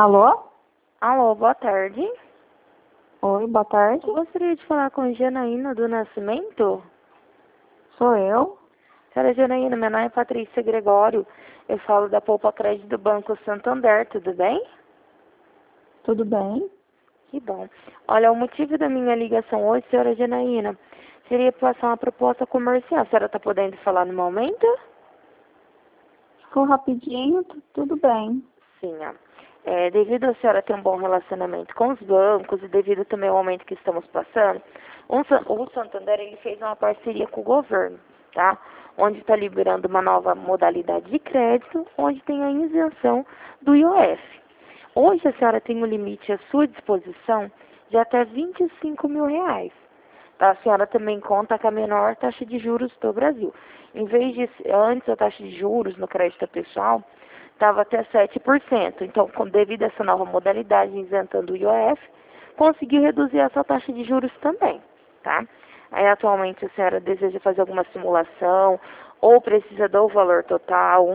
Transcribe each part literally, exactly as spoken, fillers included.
Alô? Alô, boa tarde. Oi, boa tarde. Eu gostaria de falar com Janaína do Nascimento. Sou eu. Senhora Janaína, meu nome é Patrícia Gregório. Eu falo da Poupa Crédito do Banco Santander, tudo bem? Tudo bem? Que bom. Olha, o motivo da minha ligação hoje, senhora Janaína, seria passar uma proposta comercial. A senhora está podendo falar no momento? Se for rapidinho, tu- tudo bem. Sim, ó. É, devido a senhora ter um bom relacionamento com os bancos e devido também ao momento que estamos passando, um Sa- o Santander ele fez uma parceria com o governo, tá? Onde está liberando uma nova modalidade de crédito, onde tem a isenção do I O F. Hoje a senhora tem um limite à sua disposição de até vinte e cinco mil reais. Tá? A senhora também conta com a menor taxa de juros do Brasil. Em vez de, antes a taxa de juros no crédito pessoal estava até sete por cento. Então, com, devido a essa nova modalidade, isentando o I O F, conseguiu reduzir essa taxa de juros também, tá? Aí, atualmente, a senhora deseja fazer alguma simulação ou precisa do valor total?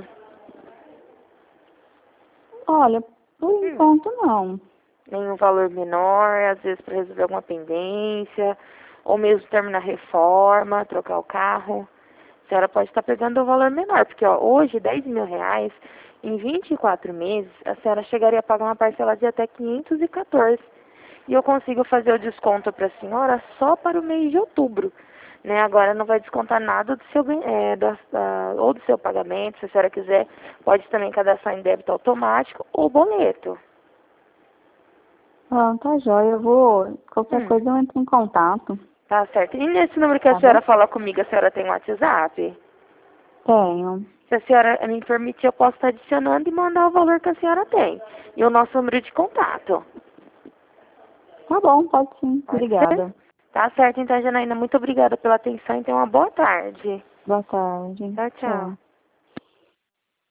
Olha, por Hum. enquanto não. Nenhum valor menor, às vezes para resolver alguma pendência, ou mesmo terminar a reforma, trocar o carro. A senhora pode estar pegando um valor menor, porque ó, hoje dez mil reais, em vinte e quatro meses, a senhora chegaria a pagar uma parcela de até quinhentos e quatorze. E eu consigo fazer o desconto para a senhora só para o mês de outubro. Né? Agora não vai descontar nada do seu, gan- é, da, da- ou do seu pagamento, se a senhora quiser, pode também cadastrar em débito automático ou boleto. Ah, tá jóia. Eu vou... Qualquer Hum. coisa eu entro em contato. Tá certo. E nesse número que a Tá senhora bom? fala comigo, a senhora tem WhatsApp? Tenho. Se a senhora me permitir, eu posso estar adicionando e mandar o valor que a senhora tem. E o nosso número de contato. Tá bom, pode sim. Pode ser? Obrigada. Tá certo, então, Janaína. Muito obrigada pela atenção e tenha uma boa tarde. Boa tarde. Tchau, tchau. Tchau.